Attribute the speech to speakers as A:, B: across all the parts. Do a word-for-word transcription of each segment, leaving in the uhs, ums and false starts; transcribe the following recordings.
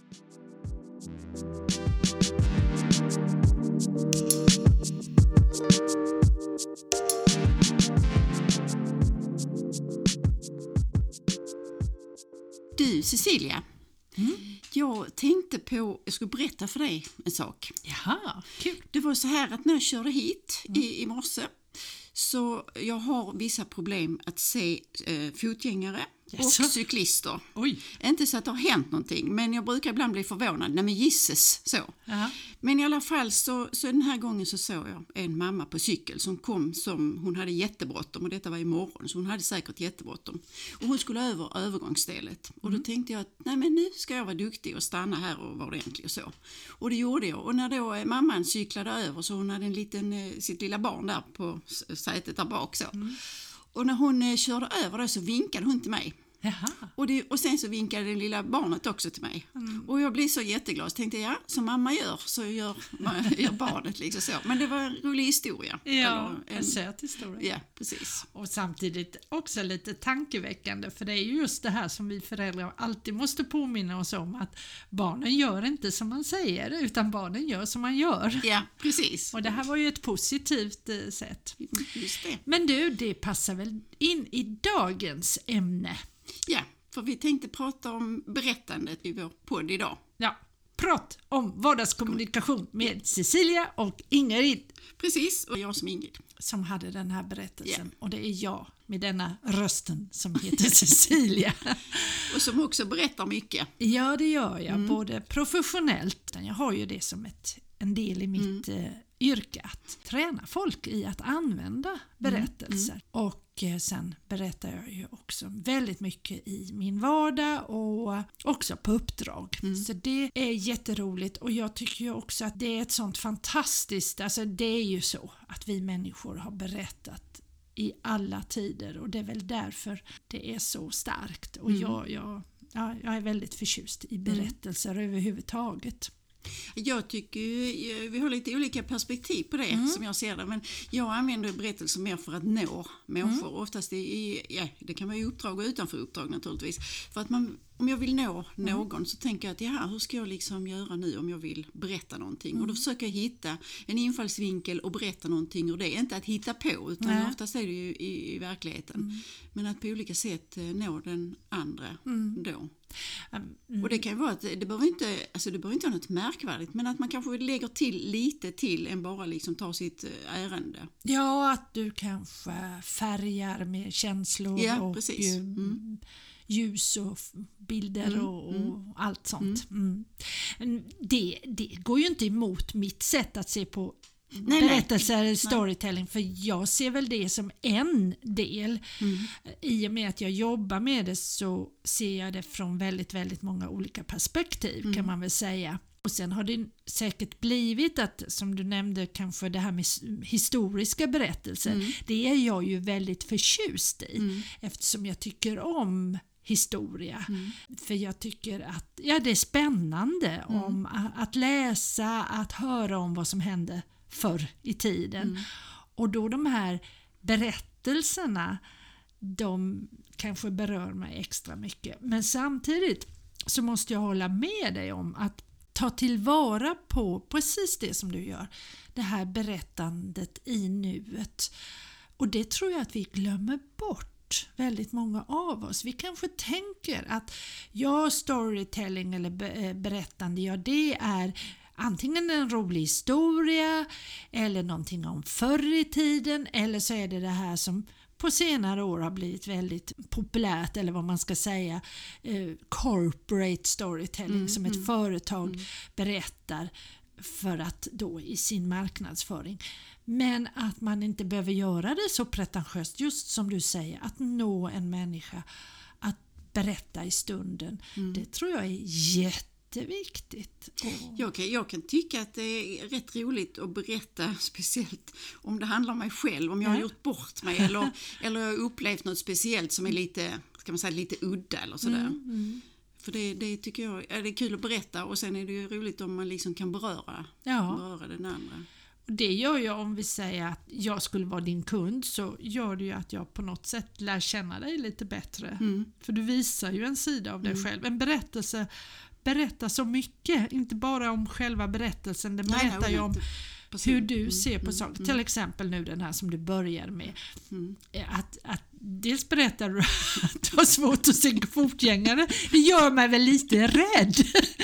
A: Du, Cecilia,
B: Mm.
A: jag tänkte på, jag skulle berätta för dig en sak.
B: Jaha, kul.
A: Det var så här att när jag körde hit
B: Mm.
A: i, i morse, så jag har vissa problem att se eh, fotgängare
B: Jaså?
A: och cyklister.
B: Oj.
A: Inte så att det har hänt någonting, men jag brukar ibland bli förvånad. Nej men gisses, så.
B: Jaha.
A: Men i alla fall så, så den här gången så såg jag en mamma på cykel som kom som, hon hade jättebråttom, och detta var i morgon så hon hade säkert jättebråttom. Och hon skulle över övergångsstället. Och då tänkte jag att nej men nu ska jag vara duktig och stanna här och vara ordentlig och så. Och det gjorde jag. Och när då mamman cyklade över, så hon hade en liten, eh, sitt lilla barn där på sätet där bak så. Mm. Och när hon eh, körde över då så vinkade hon till mig.
B: Jaha.
A: Och, det, och sen så vinkade det lilla barnet också till mig. Mm. Och jag blev så jätteglad. Så tänkte jag, ja, som mamma gör så gör, gör barnet liksom så. Men det var en rolig historia.
B: Ja,
A: Eller en,
B: en söt historia.
A: Ja, precis.
B: Och samtidigt också lite tankeväckande, för det är ju just det här som vi föräldrar alltid måste påminna oss om, att barnen gör inte som man säger, utan barnen gör som man gör.
A: Ja, precis.
B: Och det här var ju ett positivt eh, sätt.
A: Just det.
B: Men du, det passar väl in i dagens ämne?
A: Ja, för vi tänkte prata om berättandet i vår podd idag.
B: Ja, prat om vardagskommunikation med Cecilia och Ingrid.
A: Precis, och jag som Ingrid.
B: Som hade den här berättelsen.
A: Yeah.
B: Och det är jag med denna rösten som heter Cecilia.
A: Och som också berättar mycket.
B: Ja, det gör jag.
A: Mm.
B: Både professionellt. Jag har ju det som ett, en del i mitt mm. eh, yrke. Att träna folk i att använda berättelser. Mm. Mm. Och eh, sen berättar jag ju också väldigt mycket i min vardag. Och också på uppdrag. Mm. Så det är jätteroligt. Och jag tycker ju också att det är ett sånt fantastiskt. Alltså det är ju så att vi människor har berättat i alla tider, och det är väl därför det är så starkt. Och mm. jag, jag, ja, jag är väldigt förtjust i berättelser mm. överhuvudtaget.
A: Jag tycker ju, vi har lite olika perspektiv på det mm. som jag ser det, men jag använder berättelser mer för att nå människor. Mm. Oftast i, ja, det kan vara i uppdrag och utanför uppdrag naturligtvis. För att man, om jag vill nå någon mm. så tänker jag att ja, hur ska jag liksom göra nu om jag vill berätta någonting? Mm. Och då försöker jag hitta en infallsvinkel och berätta någonting, och det är inte att hitta på, utan Nej. oftast är det ju i, i verkligheten. Mm. Men att på olika sätt nå den andra mm. då. Mm. Och det kan ju vara att det behöver inte, alltså det behöver inte vara något märkvärdigt, men att man kanske lägger till lite till än bara liksom ta sitt ärende.
B: Ja, att du kanske färgar med känslor
A: ja,
B: och
A: precis. Mm.
B: ljus och bilder
A: mm.
B: och, och
A: mm.
B: allt sånt. Mm. Mm. Det, det går ju inte emot mitt sätt att se på nej, berättelser, nej. storytelling, för jag ser väl det som en del. Mm. I och med att jag jobbar med det så ser jag det från väldigt, väldigt många olika perspektiv mm. kan man väl säga. Och sen har det säkert blivit att, som du nämnde, kanske det här med historiska berättelser, mm. det är jag ju väldigt förtjust i mm. eftersom jag tycker om historia. Mm. För jag tycker att ja, det är spännande mm. om att läsa, att höra om vad som hände förr i tiden. Mm. Och då de här berättelserna, de kanske berör mig extra mycket. Men samtidigt så måste jag hålla med dig om att ta tillvara på precis det som du gör. Det här berättandet i nuet. Och det tror jag att vi glömmer bort, väldigt många av oss. Vi kanske tänker att ja, storytelling eller berättande, ja det är antingen en rolig historia eller någonting om förr i tiden, eller så är det det här som på senare år har blivit väldigt populärt, eller vad man ska säga, eh, corporate storytelling mm, som ett mm, företag mm. berättar för att då i sin marknadsföring. Men att man inte behöver göra det så pretentiöst, just som du säger, att nå en människa, att berätta i stunden. Mm. Det tror jag är jätteviktigt. Och...
A: Jag, kan, jag kan tycka att det är rätt roligt att berätta, speciellt om det handlar om mig själv, om jag har gjort bort mig eller, eller jag har upplevt något speciellt som är lite, ska man säga, lite udda eller sådär. Mm, mm. För det, det tycker jag är det kul att berätta, och sen är det ju roligt om man liksom kan beröra,
B: ja.
A: beröra den andra.
B: Det gör jag om vi säger att jag skulle vara din kund, så gör det ju att jag på något sätt lär känna dig lite bättre. Mm. För du visar ju en sida av dig mm. själv. En berättelse berättar så mycket, inte bara om själva berättelsen, den berättar nej, ju om Precis. hur du ser på mm, saker. Mm. Till exempel nu den här som du börjar med. Mm. Att, att dels berättar du att du har svårt att se fotgängare. Det gör mig väl lite rädd.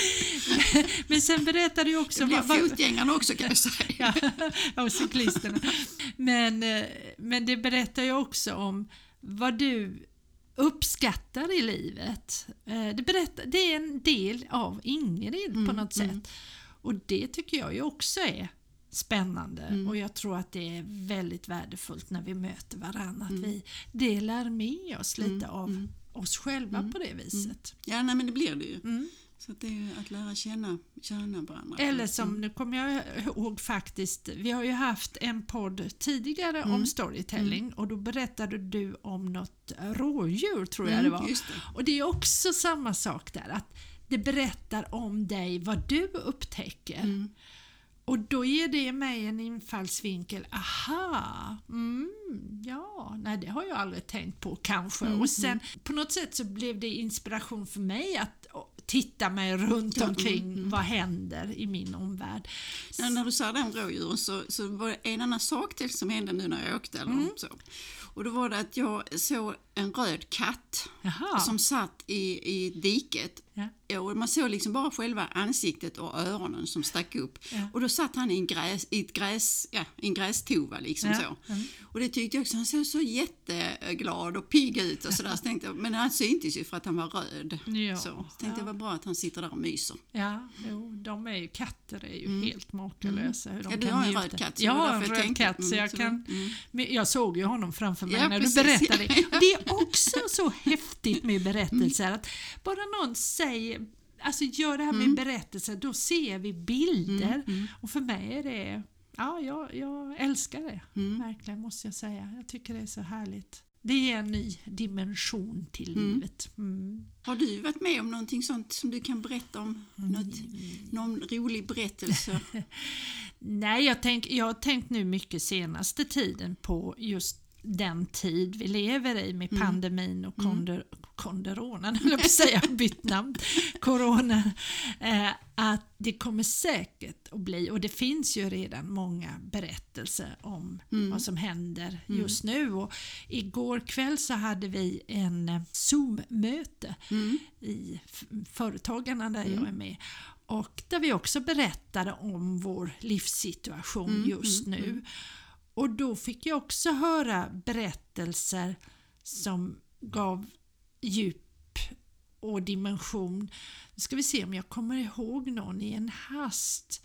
B: Men sen berättar du också...
A: Det blir vad, fotgängarna också kan jag säga.
B: Ja, och cyklisterna. Men, men det berättar ju också om vad du uppskattar i livet. Det, berättar, det är en del av Ingrid mm, på något sätt. Mm. Och det tycker jag ju också är spännande mm. och jag tror att det är väldigt värdefullt när vi möter varandra att mm. vi delar med oss lite mm. av mm. oss själva mm. på det viset. Mm.
A: Ja, nej, men det blir det ju. Mm. Så att det är ju att lära känna, känna varandra.
B: Eller som, mm. nu kommer jag ihåg faktiskt, vi har ju haft en podd tidigare mm. om storytelling mm. och då berättade du om något rådjur tror jag mm, det var.
A: Just det.
B: Och det är också samma sak där, att det berättar om dig vad du upptäcker. Mm. Och då ger det mig en infallsvinkel. Aha, mm, ja, nej det har jag aldrig tänkt på kanske. Mm, och sen på något sätt så blev det inspiration för mig att titta mig runt omkring mm, mm. vad händer i min omvärld.
A: Ja, när du sa det om rådjuren så, så var det en annan sak till som hände nu när jag åkte. Eller mm. så. Och då var det att jag såg en röd katt Jaha. som satt i, i diket. Ja. Och man såg liksom bara själva ansiktet och öronen som stack upp. Ja. Och då satt han i en, gräs, i ett gräs, ja, i en grästova liksom ja. så. Mm. Och det tyckte jag också, han såg så jätteglad och pigg ut och sådär. Så tänkte jag, men han syntes ju för att han var röd. Ja. Så, så tänkte ja. jag, var bra att han sitter där och myser.
B: Ja, jo, de är ju, katter är ju mm. helt makalösa. Hur de
A: ja, du
B: kan
A: har en röd katt.
B: Jag har en röd tänkte, katt så jag kan, mm. jag såg ju honom framför mig ja, när precis. du berättade. Det är också så häftigt med berättelser att bara någon säger, alltså gör det här med mm. berättelser, då ser vi bilder mm. Mm. och för mig är det, ja jag, jag älskar det mm. verkligen måste jag säga, jag tycker det är så härligt. Det är en ny dimension till mm. livet. Mm.
A: Har du varit med om någonting sånt som du kan berätta om? Mm. Något, någon rolig berättelse?
B: Nej, jag, tänk, jag har tänkt nu mycket senaste tiden på just den tid vi lever i med mm. pandemin och konder, konderonan, eller jag vill säga bytt namn, corona, eh, att det kommer säkert att bli, och det finns ju redan många berättelser om mm. vad som händer mm. just nu. Och igår kväll så hade vi en Zoom-möte mm. i Företagarna där mm. jag är med. Och där vi också berättade om vår livssituation mm. just nu. Mm. Och då fick jag också höra berättelser som gav djup och dimension. Nu ska vi se om jag kommer ihåg någon i en hast.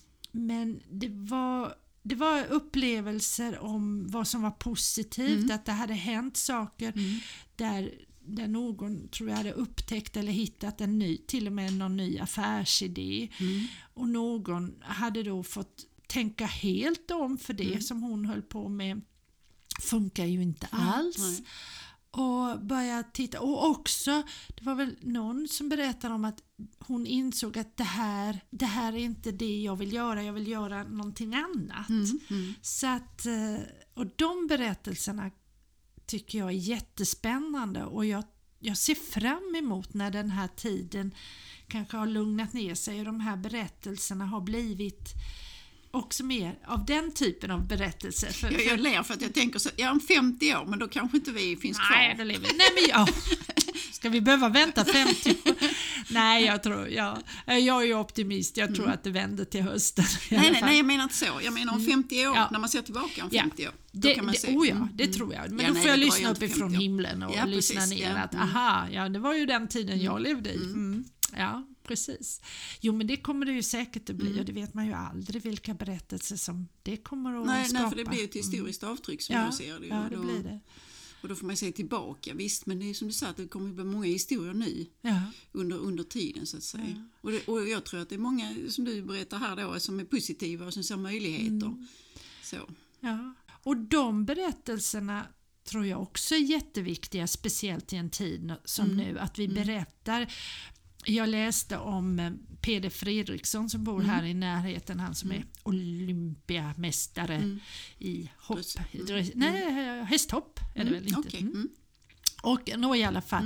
B: Men det var, det var upplevelser om vad som var positivt, mm. att det hade hänt saker mm. där, där någon tror jag hade upptäckt eller hittat en ny, till och med någon ny affärsidé. Mm. Och någon hade då fått tänka helt om, för det mm. som hon höll på med funkar ju inte mm. alls. Nej. Och börja titta, och också det var väl någon som berättade om att hon insåg att det här, det här är inte det jag vill göra, jag vill göra någonting annat. Mm. Mm. Så att, och de berättelserna tycker jag är jättespännande, och jag, jag ser fram emot när den här tiden kanske har lugnat ner sig och de här berättelserna har blivit också mer av den typen av berättelser. För,
A: jag, jag ler för att jag tänker så, ja om femtio år, men då kanske inte vi finns
B: nej,
A: kvar.
B: Nej, nej men ja. Ska vi behöva vänta femtio år? Nej, jag tror, ja. Jag är ju optimist, jag tror mm. att det vänder till hösten.
A: Nej, nej, nej, jag menar inte så. Jag menar om femtio år, ja. när man ser tillbaka om femtio
B: ja.
A: år. Då
B: det,
A: kan man
B: det,
A: se.
B: Oh ja, det tror jag. Men ja, då får nej, jag lyssna uppifrån himlen och ja, lyssna precis, ner ja. att aha, ja det var ju den tiden jag levde i. Mm. Ja, precis. Jo, men det kommer det ju säkert att bli mm. och det vet man ju aldrig vilka berättelser som det kommer att
A: nej,
B: skapa.
A: Nej, för det blir ju ett historiskt mm. avtryck som
B: ja,
A: jag ser det.
B: Ja,
A: och
B: det
A: då,
B: blir det.
A: Och då får man se tillbaka, visst, men det är som du sa att det kommer att bli många historier nu
B: ja. under,
A: under tiden så att säga.
B: Ja.
A: Och, det, och jag tror att det är många som du berättar här då som är positiva och som ser möjligheter. Mm. Så.
B: Ja, och de berättelserna tror jag också är jätteviktiga, speciellt i en tid som mm. nu, att vi mm. berättar. Jag läste om Peder Fredriksson som bor mm. här i närheten, han som mm. är olympiamästare mm. i hopp. Mm. Nej, hästhopp är det väl inte.
A: Okay. Mm.
B: Och nå i alla fall. Mm.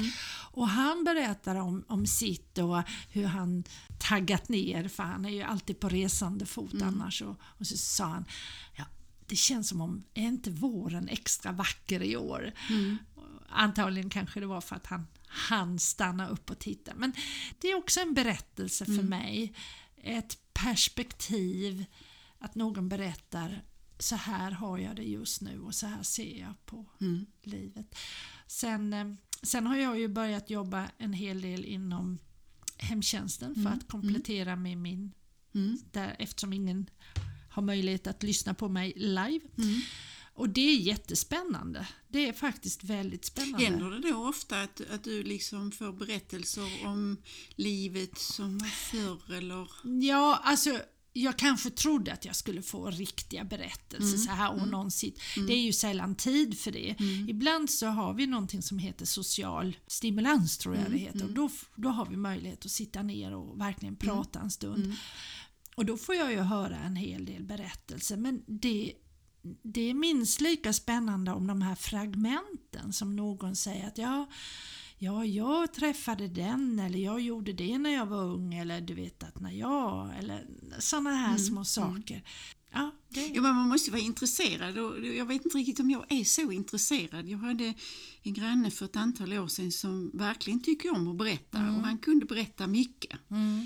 B: Och han berättar om, om sitt och hur han taggat ner, för han är ju alltid på resande fot mm. annars. Och, och så sa han, ja, det känns som om, är inte våren extra vacker i år? Mm. Antagligen kanske det var för att han, han stanna upp och titta. Men det är också en berättelse för mm. mig. Ett perspektiv, att någon berättar, så här har jag det just nu och så här ser jag på mm. livet. Sen, sen har jag ju börjat jobba en hel del inom hemtjänsten för mm. att komplettera med min, mm. där, eftersom ingen har möjlighet att lyssna på mig live. Mm. Och det är jättespännande. Det är faktiskt väldigt spännande.
A: Händer det då ofta att, att du liksom får berättelser om livet som var förr eller?
B: Ja, alltså jag kanske trodde att jag skulle få riktiga berättelser mm. så här och
A: mm.
B: någon sitt.
A: Mm.
B: Det är ju sällan tid för det. Mm. Ibland så har vi någonting som heter social stimulans, tror jag mm. det heter. Mm. Och då, då har vi möjlighet att sitta ner och verkligen prata mm. en stund. Mm. Och då får jag ju höra en hel del berättelser. Men det, det är minst lika spännande om de här fragmenten som någon säger att ja, ja, jag träffade den, eller jag gjorde det när jag var ung, eller du vet att när jag, eller sådana här mm. små saker. Mm. Ja, det...
A: ja, men man måste vara intresserad, och jag vet inte riktigt om jag är så intresserad. Jag hade en granne för ett antal år sedan som verkligen tycker om att berätta mm. och han kunde berätta mycket. Mm.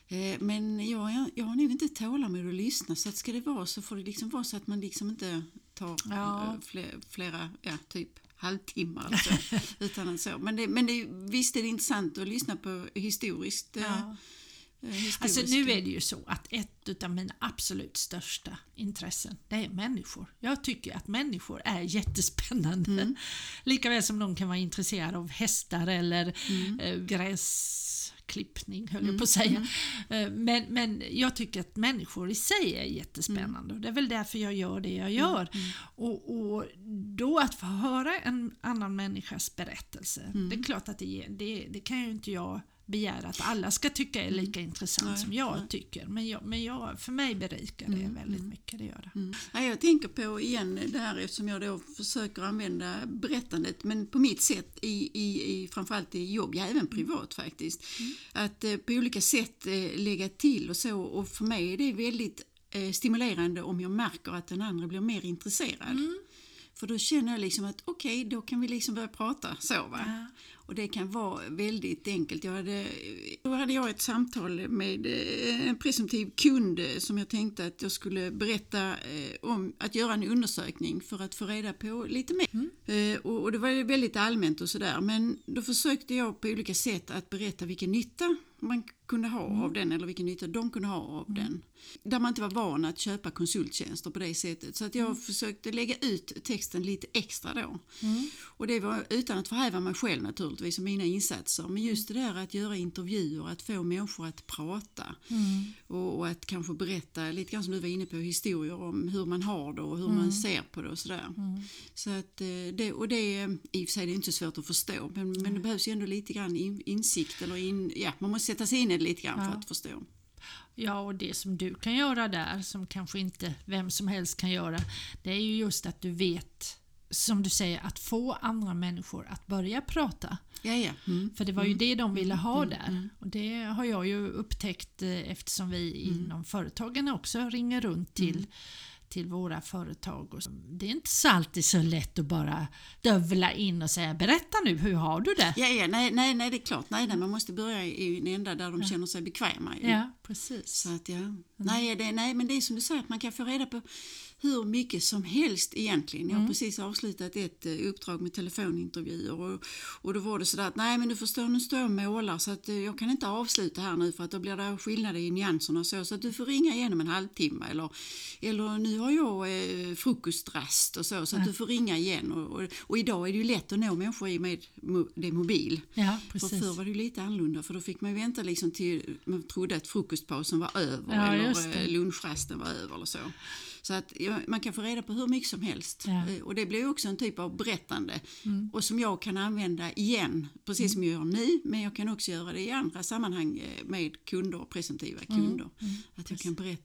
A: Men jag, jag, jag har nog inte tålamod att lyssna, så att ska det vara så får det liksom vara så att man liksom inte tar ja. flera, flera ja, typ halvtimmar eller så, utan att så. Men, det, men det, visst är det intressant att lyssna på historiskt.
B: Ja. Historiskt. Alltså nu är det ju så att ett av mina absolut största intressen, det är människor. Jag tycker att människor är jättespännande. Mm. Likaväl som någon kan vara intresserad av hästar eller mm. äh, gräsklippning, höll jag på att säga. Mm. Men, men jag tycker att människor i sig är jättespännande. Mm. Det är väl därför jag gör det jag gör. Mm. Och, och då att få höra en annan människas berättelse, mm. det är klart att det, det, det kan ju inte jag begär att alla ska tycka är lika intressant nej, som jag nej. tycker. Men, jag, men jag, för mig berikar det mm, väldigt mycket det gör det.
A: Mm. Ja, jag tänker på igen det här, eftersom jag då försöker använda berättandet, men på mitt sätt i, i, i framförallt i jobb, ja, även privat faktiskt. Mm. Att eh, på olika sätt eh, lägga till och så, och för mig är det väldigt eh, stimulerande om jag märker att den andra blir mer intresserad. Mm. För då känner jag liksom att okej, okay, då kan vi liksom börja prata så va. Ja. Och det kan vara väldigt enkelt. Jag hade, då hade jag ett samtal med en presumtiv kund som jag tänkte att jag skulle berätta om, att göra en undersökning för att få reda på lite mer. Mm. Och, och det var väldigt allmänt och sådär. Men då försökte jag på olika sätt att berätta vilken nytta man kunde ha mm. av den, eller vilken nytta de kunde ha av mm. den. Där man inte var van att köpa konsulttjänster på det sättet. Så att jag mm. försökte lägga ut texten lite extra då. Mm. Och det var utan att förhäva mig själv naturligtvis och mina insatser. Men just det där att göra intervjuer, att få människor att prata. Mm. Och, och att kanske berätta lite grann som du var inne på, historier om hur man har det och hur mm. man ser på det och sådär. Mm. Så att det, och det är i och för sig det är inte så svårt att förstå. Men, mm. men det behövs ju ändå lite grann in, insikt eller in, ja, man måste sätta sig in i det lite grann ja. för att förstå.
B: Ja, och det som du kan göra där, som kanske inte vem som helst kan göra, det är ju just att du vet, som du säger, att få andra människor att börja prata.
A: Ja, ja. Mm.
B: För det var ju det de ville ha där. Mm. Och det har jag ju upptäckt eftersom vi mm. inom företagen också ringer runt till mm. till våra företag. Och så. Det är inte så alltid så lätt att bara dövla in och säga, berätta nu, hur har du det?
A: Ja, ja nej, nej, nej, det är klart. Nej, nej, man måste börja i en ända där de ja. känner sig bekväma.
B: Ja, precis.
A: Så att, ja. Mm. Nej, det, nej, men det är som du säger, att man kan få reda på hur mycket som helst egentligen. Jag har mm. precis avslutat ett uppdrag med telefonintervjuer och, och då var det sådär att nej, men du förstår, nu står jag och målar så att jag kan inte avsluta här nu för att då blir det skillnader i nyanserna och så, så att du får ringa igen om en halvtimme eller, eller nu har jag eh, frukostrast och så, så att ja. du får ringa igen och, och, och idag är det ju lätt att nå människor med mo, det mobil.
B: Ja, precis.
A: För förr var det ju lite annorlunda, för då fick man vänta liksom till man trodde att frukostpausen var över
B: ja,
A: eller lunchrasten var över eller så. Så att ja, man kan få reda på hur mycket som helst. Ja. Och det blir ju också en typ av berättande. Mm. Och som jag kan använda igen, precis mm. som jag gör nu. Men jag kan också göra det i andra sammanhang med kunder och presumtiva kunder. Mm. Mm. Att jag kan berätta om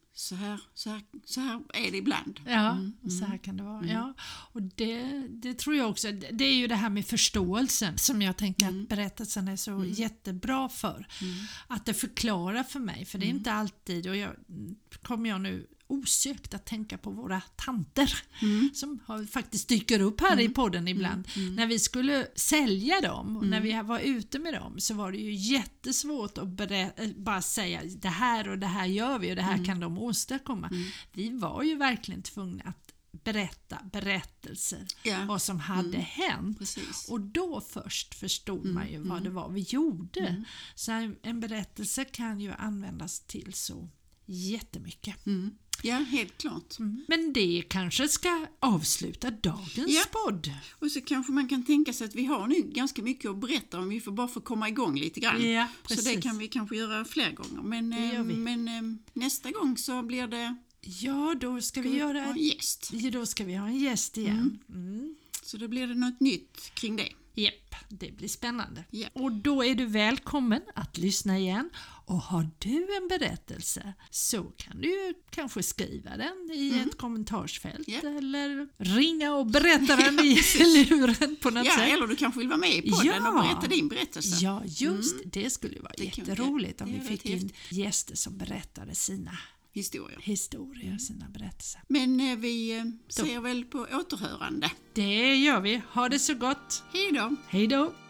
A: så här, så här, så här är det ibland.
B: Ja, mm, så här kan det vara. Mm. Ja. Och det, det tror jag också, det är ju det här med förståelsen som jag tänker mm. att berättelsen är så mm. jättebra för. Mm. Att det förklarar för mig, för det är mm. inte alltid, och jag kommer jag nu osökt att tänka på våra tanter mm. som har, faktiskt dyker upp här mm. i podden ibland. Mm. Mm. När vi skulle sälja dem och mm. när vi var ute med dem så var det ju jättesvårt att berä- bara säga det här och det här gör vi och det här mm. kan de åstadkomma. Mm. Vi var ju verkligen tvungna att berätta berättelser ja. vad som hade mm. hänt.
A: Precis.
B: Och då först förstod mm. man ju vad
A: mm.
B: det var vi gjorde.
A: Mm.
B: Så en berättelse kan ju användas till så jättemycket.
A: Mm. Ja, helt klart.
B: Mm. Men det kanske ska avsluta dagens ja. podd.
A: Och så kanske man kan tänka sig att vi har nu ganska mycket att berätta om vi får bara få komma igång lite grann.
B: Ja,
A: så det kan vi kanske göra fler gånger. Men, äh, men äh, nästa gång så blir det...
B: Ja, då ska, ska vi, vi göra
A: en gäst.
B: Ja, då ska vi ha en gäst igen. Mm. Mm.
A: Så då blir det något nytt kring det.
B: Japp, det blir spännande.
A: Yep.
B: Och då är du välkommen att lyssna igen. Och har du en berättelse så kan du ju kanske skriva den i mm. ett kommentarsfält
A: yep.
B: eller ringa och berätta den i luren på något
A: ja,
B: sätt.
A: Eller du kanske vill vara med i podden ja. och berätta din berättelse.
B: Ja, just mm. det skulle ju vara
A: det
B: jätteroligt om
A: det
B: vi fick in gäster som berättade sina
A: historier,
B: historier sina berättelser.
A: Men eh, vi eh, ser väl på återhörande.
B: Det gör vi. Ha det så gott.
A: Hej då.
B: Hej då.